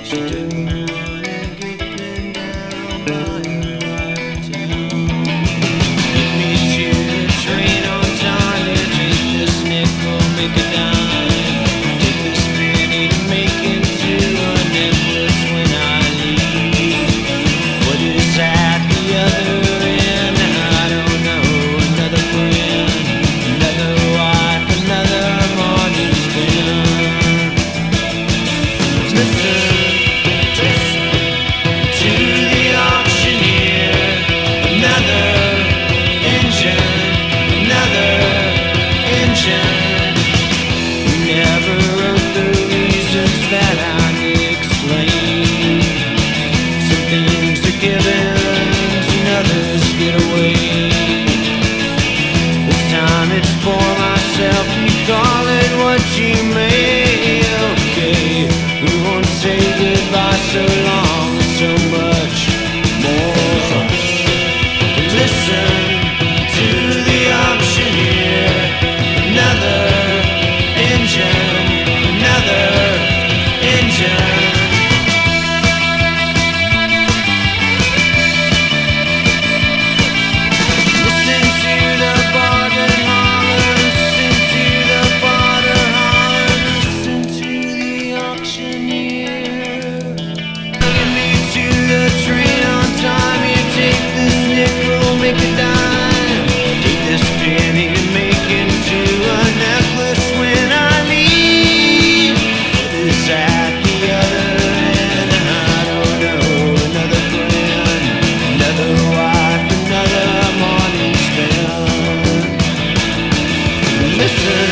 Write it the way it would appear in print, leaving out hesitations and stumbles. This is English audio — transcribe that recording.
She didn't wanna get pinned down by a quiet town. Get me to the train on time. You take this nickel, make a dime. Take this penny to make into a necklace when I leave. What is at the other end? I don't know. Another friend, another wife, another morning spent. Listen to the auctioneer. Another engine, another engine. We never wrote the reasons that I explain. Some things are given and others get away. This time it's for myself. You call it what you may. Okay, we won't say goodbye so long. So much more. Listen to the auctioneer. Another engine, another engine. Listen to the border holler. Listen to the border holler. Listen to the auctioneer. Get me to the train on time. You take this nickel, make a dime. Take this penny to make into a necklace when I leave. What is at the other end? I don't know. Another friend, another wife, another morning spent. Listen